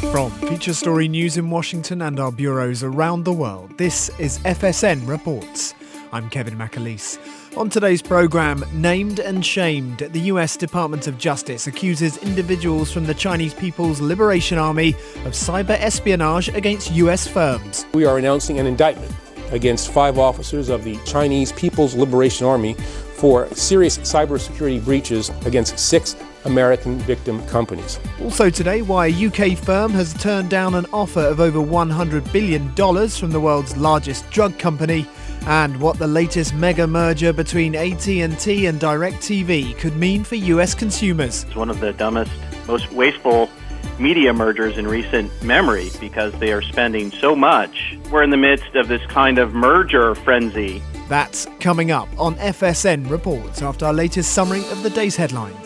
From Feature Story News in Washington and our bureaus around the world, this is FSN Reports. I'm Kevin McAleese. On today's programme, named and shamed, the US Department of Justice accuses individuals from the Chinese People's Liberation Army of cyber espionage against US firms. We are announcing an indictment against 5 officers of the Chinese People's Liberation Army for serious cybersecurity breaches against 6 American victim companies. Also today, why a UK firm has turned down an offer of over $100 billion from the world's largest drug company, and what the latest mega merger between AT&T and DirecTV could mean for US consumers. It's one of the dumbest, most wasteful media mergers in recent memory because they are spending so much. We're in the midst of this kind of merger frenzy. That's coming up on FSN Reports after our latest summary of the day's headlines.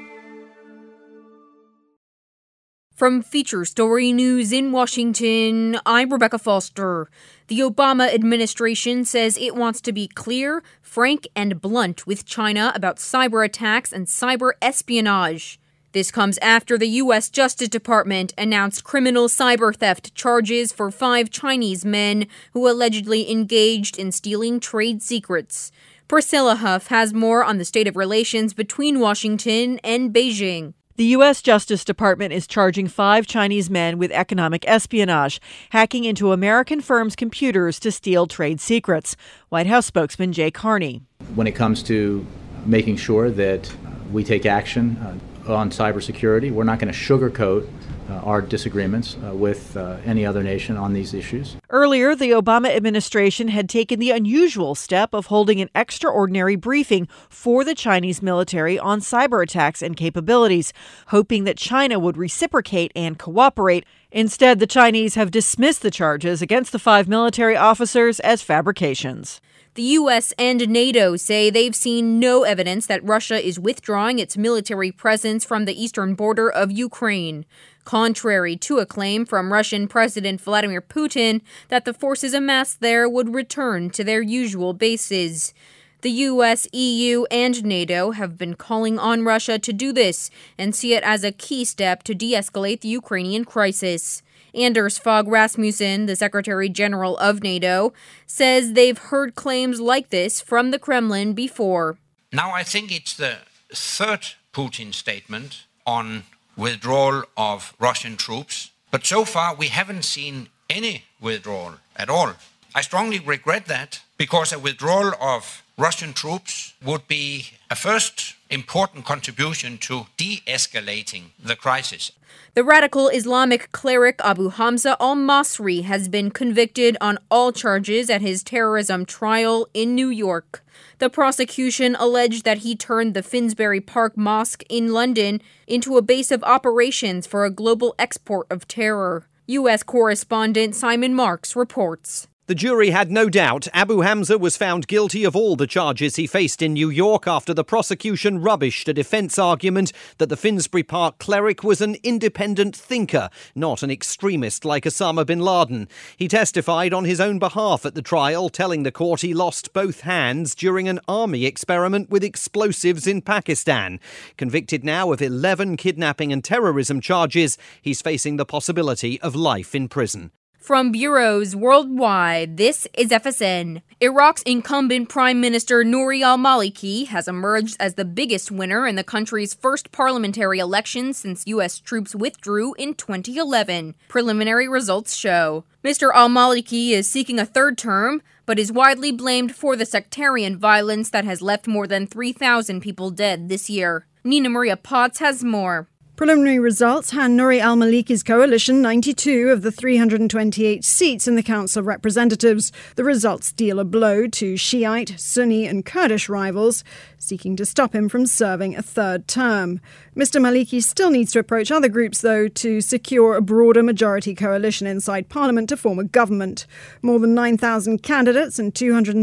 From Feature Story News in Washington, I'm Rebecca Foster. The Obama administration says it wants to be clear, frank, and blunt with China about cyber attacks and cyber espionage. This comes after the U.S. Justice Department announced criminal cyber theft charges for 5 Chinese men who allegedly engaged in stealing trade secrets. Priscilla Huff has more on the state of relations between Washington and Beijing. The U.S. Justice Department is charging 5 Chinese men with economic espionage, hacking into American firms' computers to steal trade secrets. White House spokesman Jay Carney. When it comes to making sure that we take action on cybersecurity, we're not going to sugarcoat our disagreements with any other nation on these issues. Earlier, the Obama administration had taken the unusual step of holding an extraordinary briefing for the Chinese military on cyber attacks and capabilities, hoping that China would reciprocate and cooperate. Instead, the Chinese have dismissed the charges against the 5 military officers as fabrications. The U.S. and NATO say they've seen no evidence that Russia is withdrawing its military presence from the eastern border of Ukraine, contrary to a claim from Russian President Vladimir Putin that the forces amassed there would return to their usual bases. The U.S., EU, and NATO have been calling on Russia to do this and see it as a key step to de-escalate the Ukrainian crisis. Anders Fogh Rasmussen, the Secretary General of NATO, says they've heard claims like this from the Kremlin before. Now I think it's the 3rd Putin statement on withdrawal of Russian troops, but so far we haven't seen any withdrawal at all. I strongly regret that because a withdrawal of Russian troops would be a first important contribution to de-escalating the crisis. The radical Islamic cleric Abu Hamza al-Masri has been convicted on all charges at his terrorism trial in New York. The prosecution alleged that he turned the Finsbury Park Mosque in London into a base of operations for a global export of terror. U.S. correspondent Simon Marks reports. The jury had no doubt Abu Hamza was found guilty of all the charges he faced in New York after the prosecution rubbished a defense argument that the Finsbury Park cleric was an independent thinker, not an extremist like Osama bin Laden. He testified on his own behalf at the trial, telling the court he lost both hands during an army experiment with explosives in Pakistan. Convicted now of 11 kidnapping and terrorism charges, he's facing the possibility of life in prison. From bureaus worldwide, this is FSN. Iraq's incumbent Prime Minister Nouri al-Maliki has emerged as the biggest winner in the country's first parliamentary election since U.S. troops withdrew in 2011. Preliminary results show. Mr. al-Maliki is seeking a 3rd term, but is widely blamed for the sectarian violence that has left more than 3,000 people dead this year. Nina Maria Potts has more. Preliminary results hand Nouri al-Maliki's coalition 92 of the 328 seats in the Council of Representatives. The results deal a blow to Shiite, Sunni and Kurdish rivals, seeking to stop him from serving a 3rd term. Mr. Maliki still needs to approach other groups, though, to secure a broader majority coalition inside Parliament to form a government. More than 9,000 candidates and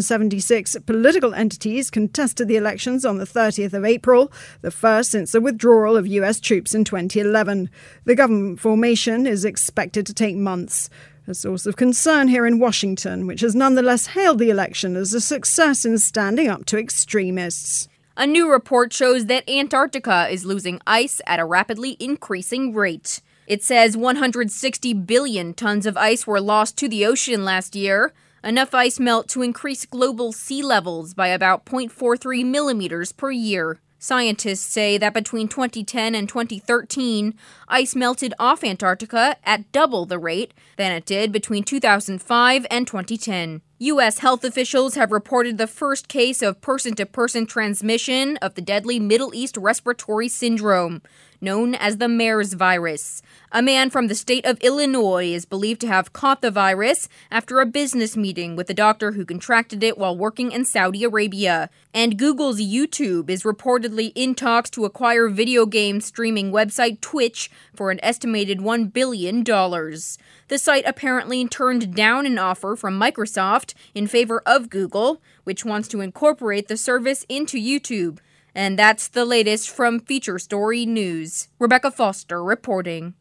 276 political entities contested the elections on the 30th of April, the first since the withdrawal of US troops in 2011. The government formation is expected to take months. A source of concern here in Washington, which has nonetheless hailed the election as a success in standing up to extremists. A new report shows that Antarctica is losing ice at a rapidly increasing rate. It says 160 billion tons of ice were lost to the ocean last year, enough ice melt to increase global sea levels by about 0.43 millimeters per year. Scientists say that between 2010 and 2013, ice melted off Antarctica at double the rate than it did between 2005 and 2010. U.S. health officials have reported the first case of person-to-person transmission of the deadly Middle East respiratory syndrome, known as the MERS virus. A man from the state of Illinois is believed to have caught the virus after a business meeting with a doctor who contracted it while working in Saudi Arabia. And Google's YouTube is reportedly in talks to acquire video game streaming website Twitch for an estimated $1 billion. The site apparently turned down an offer from Microsoft in favor of Google, which wants to incorporate the service into YouTube. And that's the latest from Feature Story News. Rebecca Foster reporting.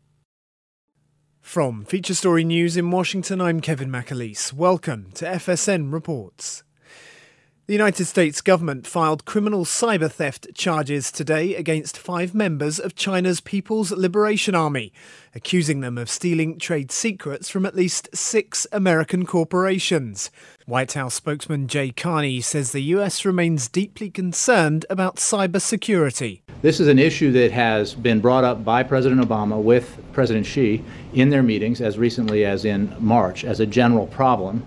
From Feature Story News in Washington, I'm Kevin McAleese. Welcome to FSN Reports. The United States government filed criminal cyber theft charges today against 5 members of China's People's Liberation Army, accusing them of stealing trade secrets from at least 6 American corporations. White House spokesman Jay Carney says the U.S. remains deeply concerned about cyber security. This is an issue that has been brought up by President Obama with President Xi in their meetings as recently as in March as a general problem,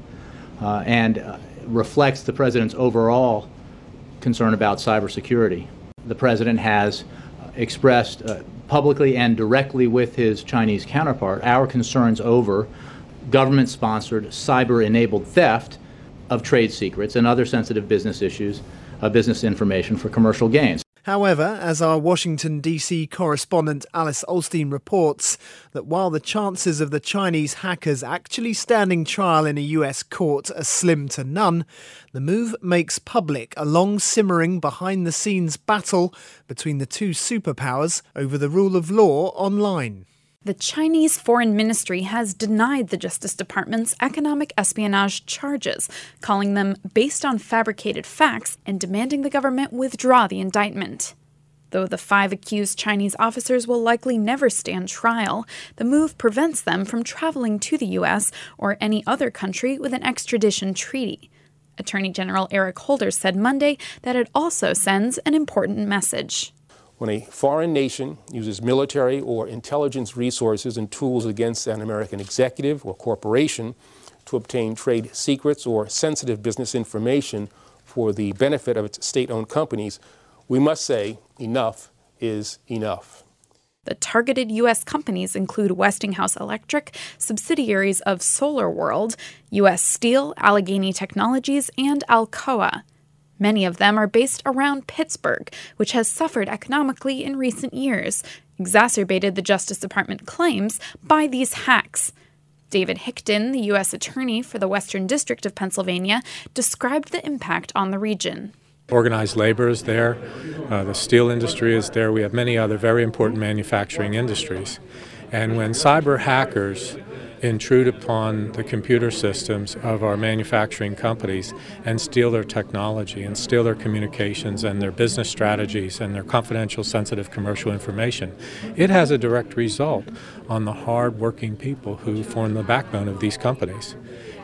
and reflects the president's overall concern about cybersecurity. The president has expressed publicly and directly with his Chinese counterpart our concerns over government-sponsored cyber-enabled theft of trade secrets and other sensitive business issues, business information for commercial gains. However, as our Washington, D.C. correspondent Alice Ollstein reports, that while the chances of the Chinese hackers actually standing trial in a U.S. court are slim to none, the move makes public a long simmering behind-the-scenes battle between the two superpowers over the rule of law online. The Chinese Foreign Ministry has denied the Justice Department's economic espionage charges, calling them based on fabricated facts and demanding the government withdraw the indictment. Though the 5 accused Chinese officers will likely never stand trial, the move prevents them from traveling to the U.S. or any other country with an extradition treaty. Attorney General Eric Holder said Monday that it also sends an important message. When a foreign nation uses military or intelligence resources and tools against an American executive or corporation to obtain trade secrets or sensitive business information for the benefit of its state-owned companies, we must say enough is enough. The targeted U.S. companies include Westinghouse Electric, subsidiaries of SolarWorld, U.S. Steel, Allegheny Technologies, and Alcoa. Many of them are based around Pittsburgh, which has suffered economically in recent years, exacerbated the Justice Department claims by these hacks. David Hickton, the U.S. Attorney for the Western District of Pennsylvania, described the impact on the region. Organized labor is there, the steel industry is there, we have many other very important manufacturing industries. And when cyber hackers intrude upon the computer systems of our manufacturing companies and steal their technology and steal their communications and their business strategies and their confidential, sensitive commercial information, it has a direct result on the hard-working people who form the backbone of these companies.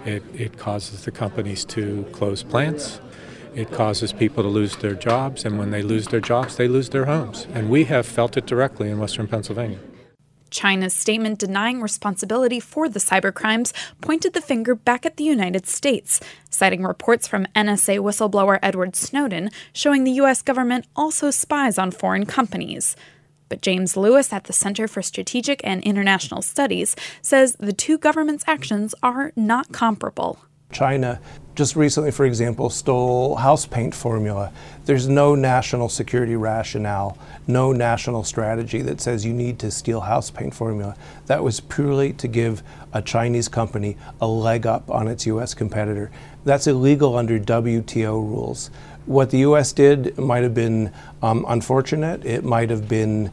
It causes the companies to close plants. It causes people to lose their jobs, and when they lose their jobs, they lose their homes. And we have felt it directly in Western Pennsylvania. China's statement denying responsibility for the cybercrimes pointed the finger back at the United States, citing reports from NSA whistleblower Edward Snowden showing the U.S. government also spies on foreign companies. But James Lewis at the Center for Strategic and International Studies says the two governments' actions are not comparable. China just recently, for example, stole house paint formula. There's no national security rationale, no national strategy that says you need to steal house paint formula. That was purely to give a Chinese company a leg up on its U.S. competitor. That's illegal under WTO rules. What the U.S. did might have been unfortunate, it might have been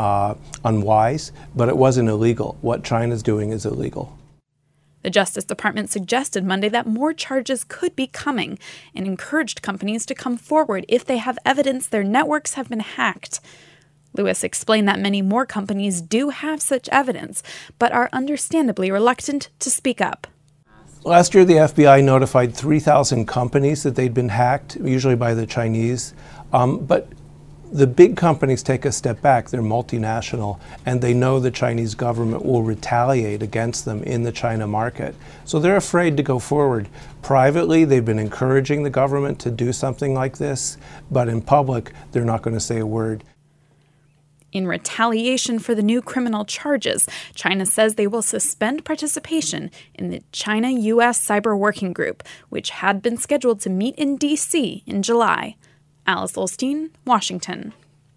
unwise, but it wasn't illegal. What China's doing is illegal. The Justice Department suggested Monday that more charges could be coming and encouraged companies to come forward if they have evidence their networks have been hacked. Lewis explained that many more companies do have such evidence, but are understandably reluctant to speak up. Last year, the FBI notified 3,000 companies that they'd been hacked, usually by the Chinese. But the big companies take a step back. They're multinational, and they know the Chinese government will retaliate against them in the China market. So they're afraid to go forward. Privately, they've been encouraging the government to do something like this, but in public, they're not going to say a word. In retaliation for the new criminal charges, China says they will suspend participation in the China-U.S. Cyber Working Group, which had been scheduled to meet in D.C. in July. Alice Olstein, Washington.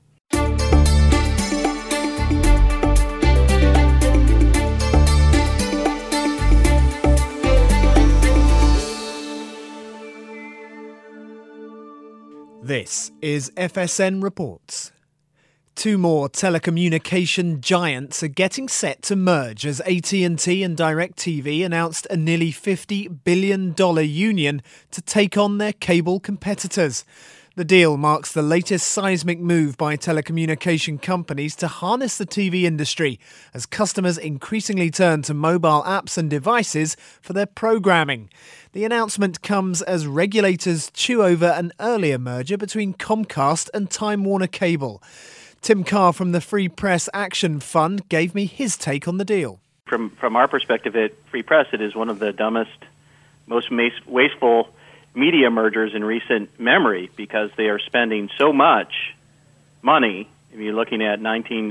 This is FSN Reports. Two more telecommunication giants are getting set to merge as AT&T and DirecTV announced a nearly $50 billion union to take on their cable competitors. The deal marks the latest seismic move by telecommunication companies to harness the TV industry as customers increasingly turn to mobile apps and devices for their programming. The announcement comes as regulators chew over an earlier merger between Comcast and Time Warner Cable. Tim Carr from the Free Press Action Fund gave me his take on the deal. From our perspective at Free Press, it is one of the dumbest, most wasteful media mergers in recent memory because they are spending so much money. If you're looking at $19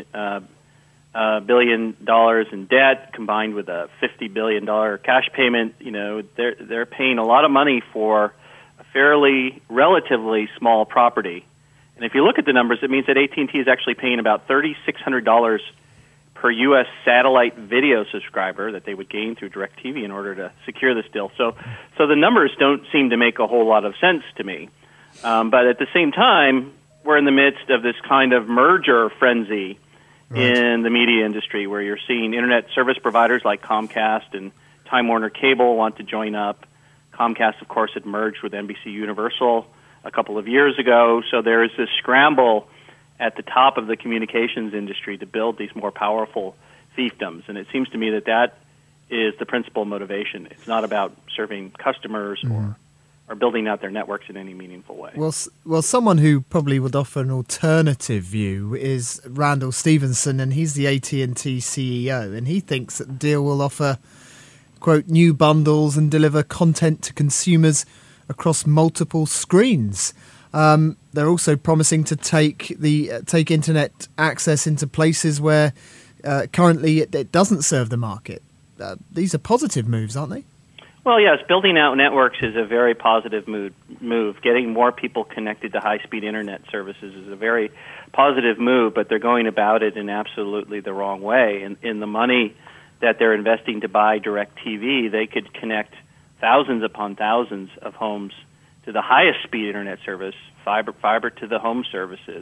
billion in debt combined with a $50 billion cash payment, they're paying a lot of money for a fairly, relatively small property. And if you look at the numbers, it means that AT&T is actually paying about $3,600 per U.S. satellite video subscriber that they would gain through DirecTV in order to secure this deal. So the numbers don't seem to make a whole lot of sense to me. But at the same time, we're in the midst of this kind of merger frenzy in the media industry where you're seeing internet service providers like Comcast and Time Warner Cable want to join up. Comcast, of course, had merged with NBC Universal a couple of years ago. So there is this scramble at the top of the communications industry to build these more powerful fiefdoms. And it seems to me that is the principal motivation. It's not about serving customers or building out their networks in any meaningful way. Well, someone who probably would offer an alternative view is Randall Stevenson, and he's the AT&T CEO, and he thinks that the deal will offer, quote, new bundles and deliver content to consumers across multiple screens. They're also promising to take internet access into places where currently it doesn't serve the market. These are positive moves, aren't they? Well, yes, building out networks is a very positive move. Getting more people connected to high-speed internet services is a very positive move, but they're going about it in absolutely the wrong way. In the money that they're investing to buy DirecTV, they could connect thousands upon thousands of homes to the highest speed internet service, fiber to the home services,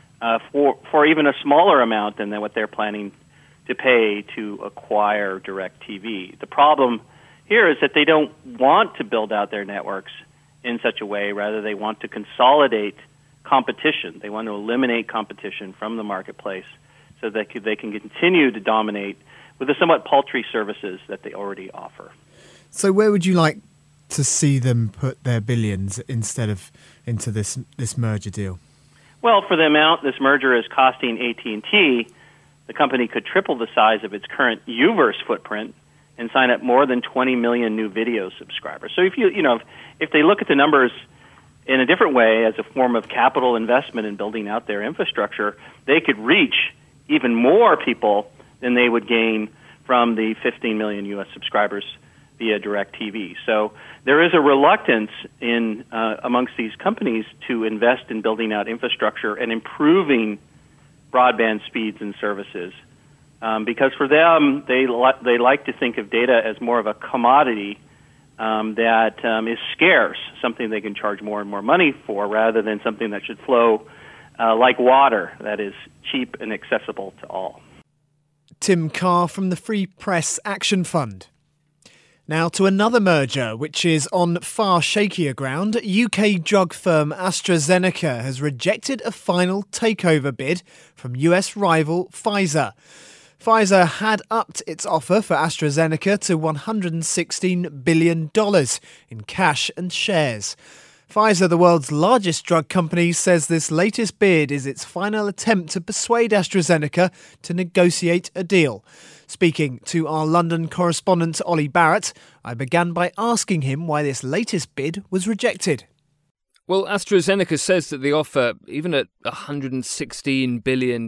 for even a smaller amount than what they're planning to pay to acquire DirecTV. The problem here is that they don't want to build out their networks in such a way. Rather, they want to consolidate competition. They want to eliminate competition from the marketplace so that they can continue to dominate with the somewhat paltry services that they already offer. So where would you like to see them put their billions instead of into this merger deal? Well, for the amount this merger is costing AT&T, the company could triple the size of its current U-verse footprint and sign up more than 20 million new video subscribers. So if they look at the numbers in a different way as a form of capital investment in building out their infrastructure, they could reach even more people than they would gain from the 15 million U.S. subscribers via DirecTV. So there is a reluctance amongst these companies to invest in building out infrastructure and improving broadband speeds and services. Because for them, they like to think of data as more of a commodity that is scarce, something they can charge more and more money for, rather than something that should flow like water, that is cheap and accessible to all. Tim Carr from the Free Press Action Fund. Now to another merger, which is on far shakier ground. UK drug firm AstraZeneca has rejected a final takeover bid from US rival Pfizer. Pfizer had upped its offer for AstraZeneca to $116 billion in cash and shares. Pfizer, the world's largest drug company, says this latest bid is its final attempt to persuade AstraZeneca to negotiate a deal. Speaking to our London correspondent Ollie Barrett, I began by asking him why this latest bid was rejected. Well, AstraZeneca says that the offer, even at $116 billion,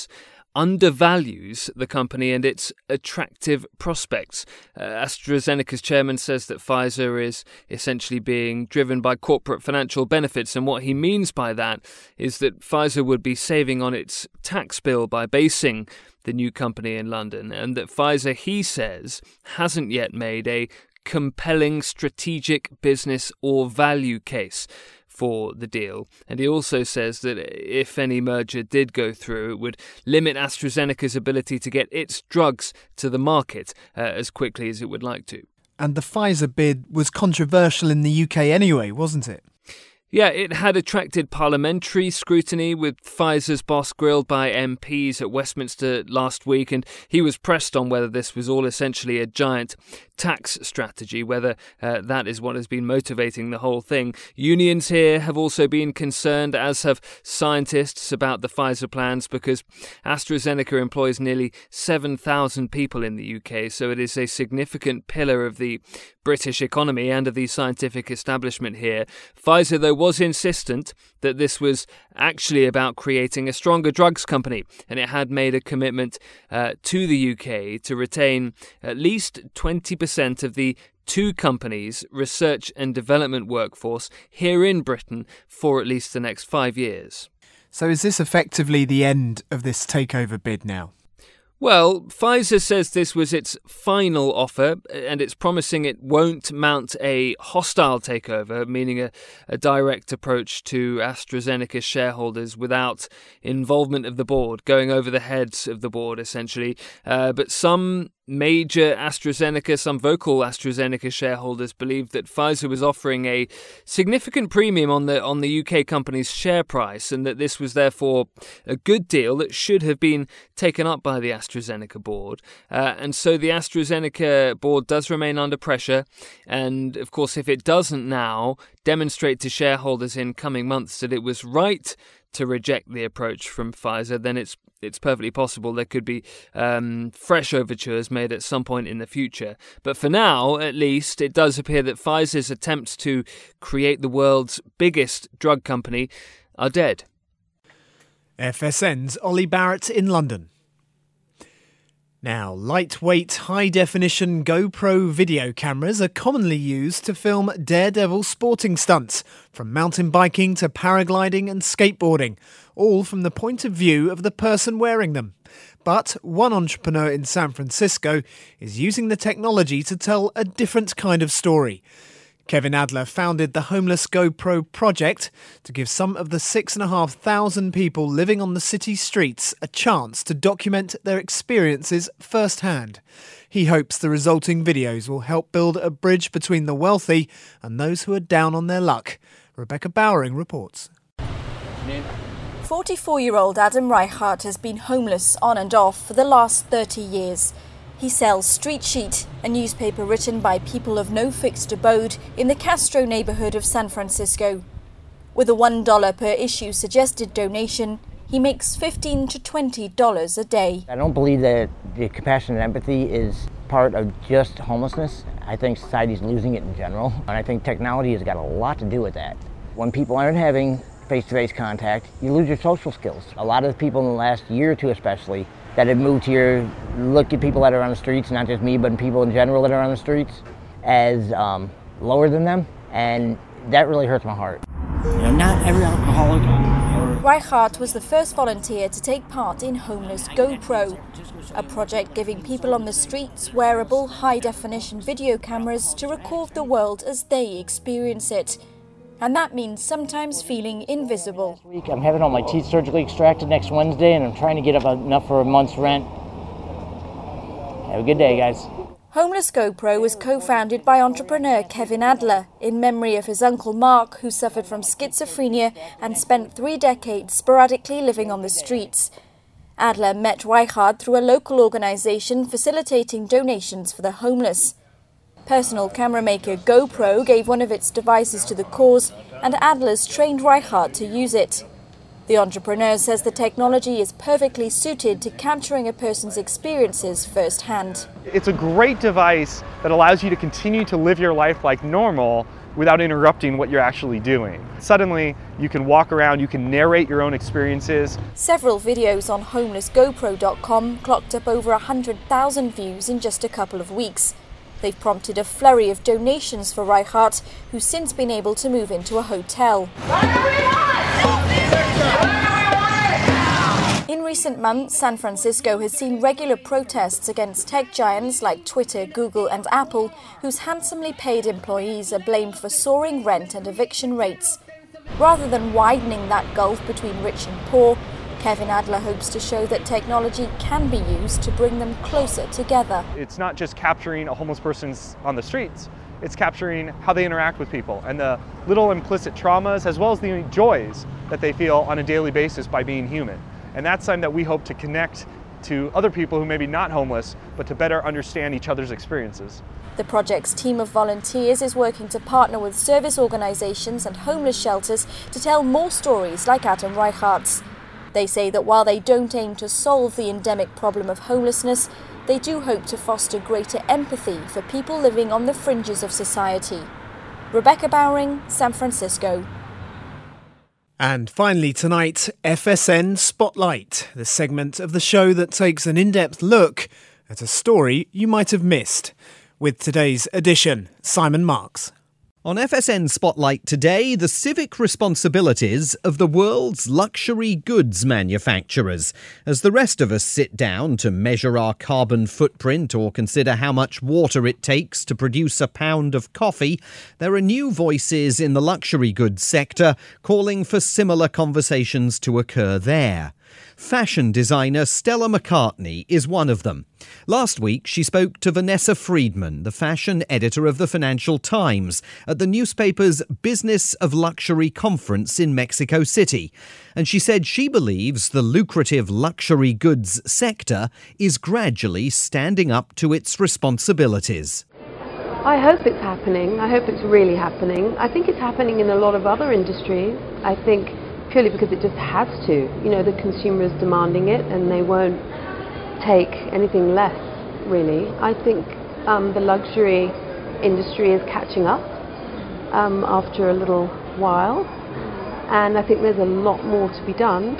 undervalues the company and its attractive prospects. AstraZeneca's chairman says that Pfizer is essentially being driven by corporate financial benefits, and what he means by that is that Pfizer would be saving on its tax bill by basing the new company in London, and that Pfizer, he says, hasn't yet made a compelling strategic business or value case for the deal. And he also says that if any merger did go through, it would limit AstraZeneca's ability to get its drugs to the market as quickly as it would like to. And the Pfizer bid was controversial in the UK anyway, wasn't it? Yeah, it had attracted parliamentary scrutiny, with Pfizer's boss grilled by MPs at Westminster last week, and he was pressed on whether this was all essentially a giant tax strategy, whether that is what has been motivating the whole thing. Unions here have also been concerned, as have scientists, about the Pfizer plans, because AstraZeneca employs nearly 7,000 people in the UK, so it is a significant pillar of the British economy and of the scientific establishment here. Pfizer, though, was insistent that this was actually about creating a stronger drugs company, and it had made a commitment to the UK to retain at least 20% of the two companies' research and development workforce here in Britain for at least the next 5 years. So is this effectively the end of this takeover bid now? Well, Pfizer says this was its final offer, and it's promising it won't mount a hostile takeover, meaning a direct approach to AstraZeneca's shareholders without involvement of the board, going over the heads of the board, essentially. But some major AstraZeneca, some vocal AstraZeneca shareholders believe that Pfizer was offering a significant premium on the UK company's share price, and that this was therefore a good deal that should have been taken up by the AstraZeneca board. And so the AstraZeneca board does remain under pressure, and of course if it doesn't now demonstrate to shareholders in coming months that it was right to reject the approach from Pfizer, then it's perfectly possible there could be fresh overtures made at some point in the future. But for now, at least, it does appear that Pfizer's attempts to create the world's biggest drug company are dead. FSN's Ollie Barrett in London. Now, lightweight, high-definition GoPro video cameras are commonly used to film daredevil sporting stunts, from mountain biking to paragliding and skateboarding, all from the point of view of the person wearing them. But one entrepreneur in San Francisco is using the technology to tell a different kind of story. Kevin Adler founded the Homeless GoPro project to give some of the 6,500 people living on the city streets a chance to document their experiences firsthand. He hopes the resulting videos will help build a bridge between the wealthy and those who are down on their luck. Rebecca Bowering reports. 44-year-old Adam Reichardt has been homeless on and off for the last 30 years. He sells Street Sheet, a newspaper written by people of no fixed abode in the Castro neighborhood of San Francisco. With a $1 per issue suggested donation, he makes $15 to $20 a day. I don't believe that the compassion and empathy is part of just homelessness. I think society's losing it in general, and I think technology has got a lot to do with that. When people aren't having face-to-face contact, you lose your social skills. A lot of the people in the last year or two especially that have moved here look at people that are on the streets, not just me, but people in general that are on the streets, as lower than them, and that really hurts my heart. Not every alcoholic. Reichardt was the first volunteer to take part in Homeless GoPro, a project giving people on the streets wearable high-definition video cameras to record the world as they experience it. And that means sometimes feeling invisible. I'm having all my teeth surgically extracted next Wednesday, and I'm trying to get up enough for a month's rent. Have a good day, guys. Homeless GoPro was co-founded by entrepreneur Kevin Adler in memory of his uncle Mark, who suffered from schizophrenia and spent 3 decades sporadically living on the streets. Adler met Reichardt through a local organisation facilitating donations for the homeless. Personal camera maker GoPro gave one of its devices to the cause, and Adler's trained Reichardt to use it. The entrepreneur says the technology is perfectly suited to capturing a person's experiences firsthand. It's a great device that allows you to continue to live your life like normal without interrupting what you're actually doing. Suddenly, you can walk around, you can narrate your own experiences. Several videos on homelessgopro.com clocked up over 100,000 views in just a couple of weeks. They've prompted a flurry of donations for Reichardt, who's since been able to move into a hotel. In recent months, San Francisco has seen regular protests against tech giants like Twitter, Google and Apple, whose handsomely paid employees are blamed for soaring rent and eviction rates. Rather than widening that gulf between rich and poor, Kevin Adler hopes to show that technology can be used to bring them closer together. It's not just capturing a homeless person on the streets, it's capturing how they interact with people and the little implicit traumas as well as the joys that they feel on a daily basis by being human. And that's something that we hope to connect to other people who may be not homeless, but to better understand each other's experiences. The project's team of volunteers is working to partner with service organisations and homeless shelters to tell more stories like Adam Reichardt's. They say that while they don't aim to solve the endemic problem of homelessness, they do hope to foster greater empathy for people living on the fringes of society. Rebecca Bowring, San Francisco. And finally tonight, FSN Spotlight, the segment of the show that takes an in-depth look at a story you might have missed. With today's edition, Simon Marks. On FSN Spotlight today, the civic responsibilities of the world's luxury goods manufacturers. As the rest of us sit down to measure our carbon footprint or consider how much water it takes to produce a pound of coffee, there are new voices in the luxury goods sector calling for similar conversations to occur there. Fashion designer Stella McCartney is one of them. Last week, she spoke to Vanessa Friedman, the fashion editor of the Financial Times, at the newspaper's Business of Luxury conference in Mexico City. And she said she believes the lucrative luxury goods sector is gradually standing up to its responsibilities. I hope it's happening. I hope it's really happening. I think it's happening in a lot of other industries. I think purely because it just has to. You know, the consumer is demanding it and they won't take anything less, really. I think the luxury industry is catching up after a little while, and I think there's a lot more to be done.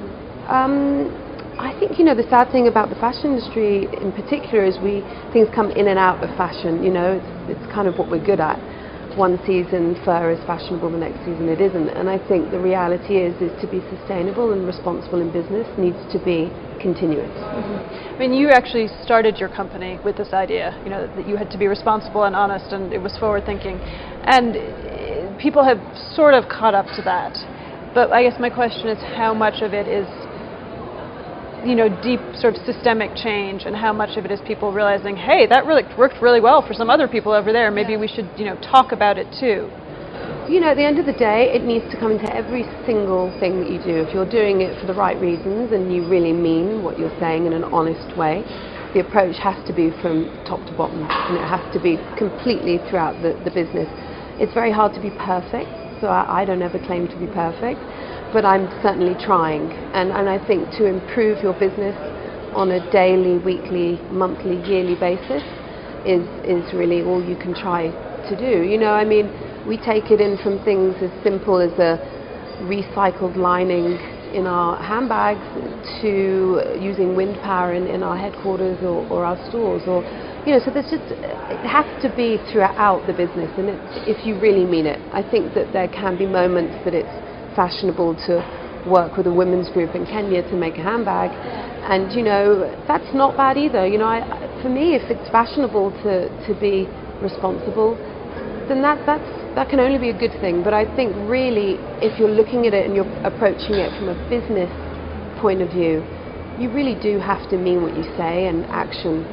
I think, you know, the sad thing about the fashion industry in particular is things come in and out of fashion. You know, it's kind of what we're good at. One season fur is fashionable, the next season it isn't. And I think the reality is to be sustainable and responsible in business needs to be continuous. Mm-hmm. I mean, you actually started your company with this idea, you know, that you had to be responsible and honest, and it was forward thinking. And people have sort of caught up to that. But I guess my question is how much of it is, you know, deep sort of systemic change, and how much of it is people realizing, hey, that really worked really well for some other people over there. Maybe we should, you know, talk about it too. You know, at the end of the day, it needs to come into every single thing that you do. If you're doing it for the right reasons and you really mean what you're saying in an honest way, the approach has to be from top to bottom, and it has to be completely throughout the business. It's very hard to be perfect, so I don't ever claim to be perfect. But I'm certainly trying, and I think to improve your business on a daily, weekly, monthly, yearly basis is really all you can try to do. You know, I mean, we take it in from things as simple as a recycled lining in our handbags to using wind power in our headquarters or our stores, or, you know, so there's just, it has to be throughout the business, and if you really mean it. I think that there can be moments that it's fashionable to work with a women's group in Kenya to make a handbag, and, you know, that's not bad either. You know, for me, if it's fashionable to be responsible, then that can only be a good thing. But I think really, if you're looking at it and you're approaching it from a business point of view, you really do have to mean what you say, and action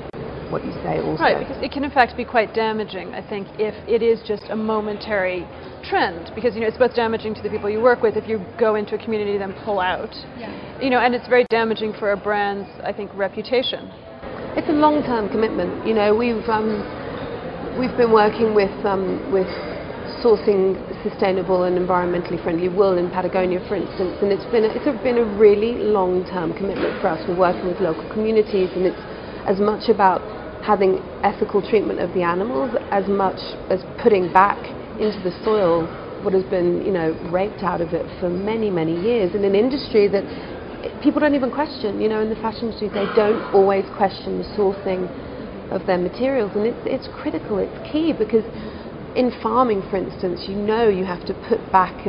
what you say also. Right, because it can in fact be quite damaging, I think, if it is just a momentary trend, because it's both damaging to the people you work with if you go into a community then pull out. Yeah. And it's very damaging for a brand's, I think, reputation. It's a long-term commitment. We've been working with sourcing sustainable and environmentally friendly wool in Patagonia, for instance, and it's been a really long-term commitment for us. We're working with local communities, and it's as much about having ethical treatment of the animals as much as putting back into the soil what has been, raped out of it for many, many years in an industry that people don't even question. In the fashion industry, they don't always question the sourcing of their materials, and it's critical, it's key, because in farming, for instance, you have to put back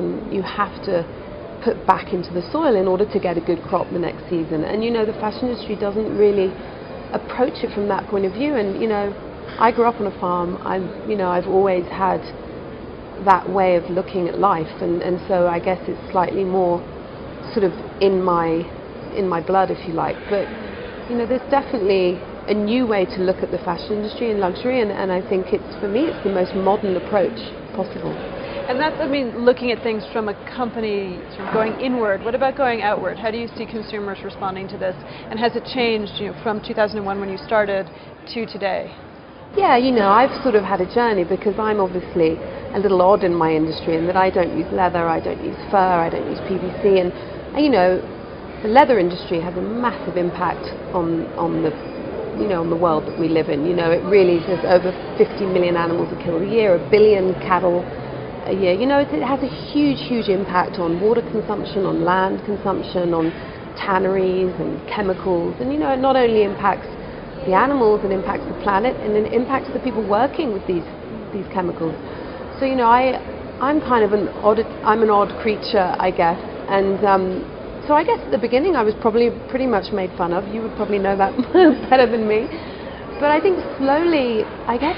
into the soil in order to get a good crop the next season. And the fashion industry doesn't really approach it from that point of view. And I grew up on a farm. I've always had that way of looking at life, and so I guess it's slightly more sort of in my blood, if you like. But there's definitely a new way to look at the fashion industry and luxury, and I think for me it's the most modern approach possible. And that's, looking at things from a company sort of going inward. What about going outward? How do you see consumers responding to this? And has it changed, from 2001 when you started to today? Yeah, I've sort of had a journey, because I'm obviously a little odd in my industry in that I don't use leather, I don't use fur, I don't use PVC, and the leather industry has a massive impact on the world that we live in. It really is over 50 million animals are killed a year, 1 billion cattle a year. It has a huge impact on water consumption, on land consumption, on tanneries and chemicals, and it not only impacts the animals, it impacts the planet, and it impacts the people working with these chemicals. So I'm kind of an odd creature, I guess, and so I guess at the beginning I was probably pretty much made fun of. You would probably know that better than me. But I think slowly, I guess,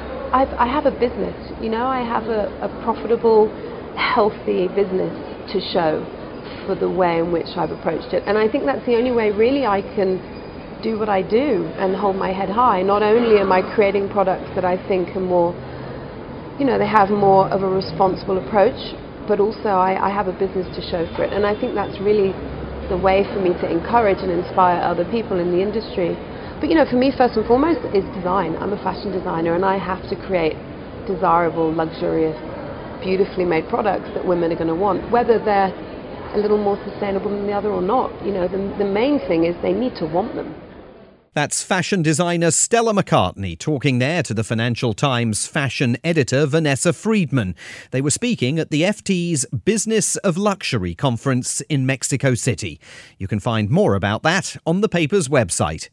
I have a business. I have a profitable, healthy business to show for the way in which I've approached it. And I think that's the only way really I can do what I do and hold my head high. Not only am I creating products that I think are more, they have more of a responsible approach, but also I have a business to show for it. And I think that's really the way for me to encourage and inspire other people in the industry. But for me, first and foremost, is design. I'm a fashion designer, and I have to create desirable, luxurious, beautifully made products that women are going to want, whether they're a little more sustainable than the other or not. The main thing is they need to want them. That's fashion designer Stella McCartney talking there to the Financial Times fashion editor Vanessa Friedman. They were speaking at the FT's Business of Luxury conference in Mexico City. You can find more about that on the paper's website,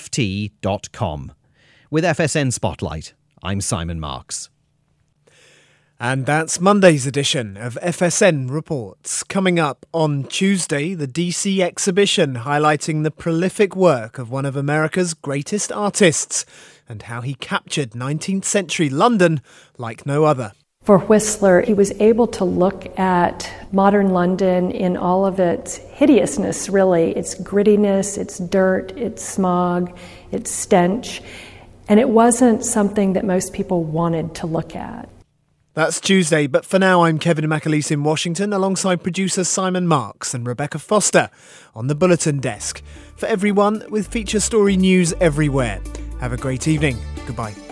ft.com. With FSN Spotlight, I'm Simon Marks. And that's Monday's edition of FSN Reports. Coming up on Tuesday, the DC exhibition highlighting the prolific work of one of America's greatest artists and how he captured 19th century London like no other. For Whistler, he was able to look at modern London in all of its hideousness, really. Its grittiness, its dirt, its smog, its stench. And it wasn't something that most people wanted to look at. That's Tuesday, but for now I'm Kevin McAleese in Washington alongside producer Simon Marks and Rebecca Foster on the Bulletin Desk. For everyone with feature story news everywhere. Have a great evening. Goodbye.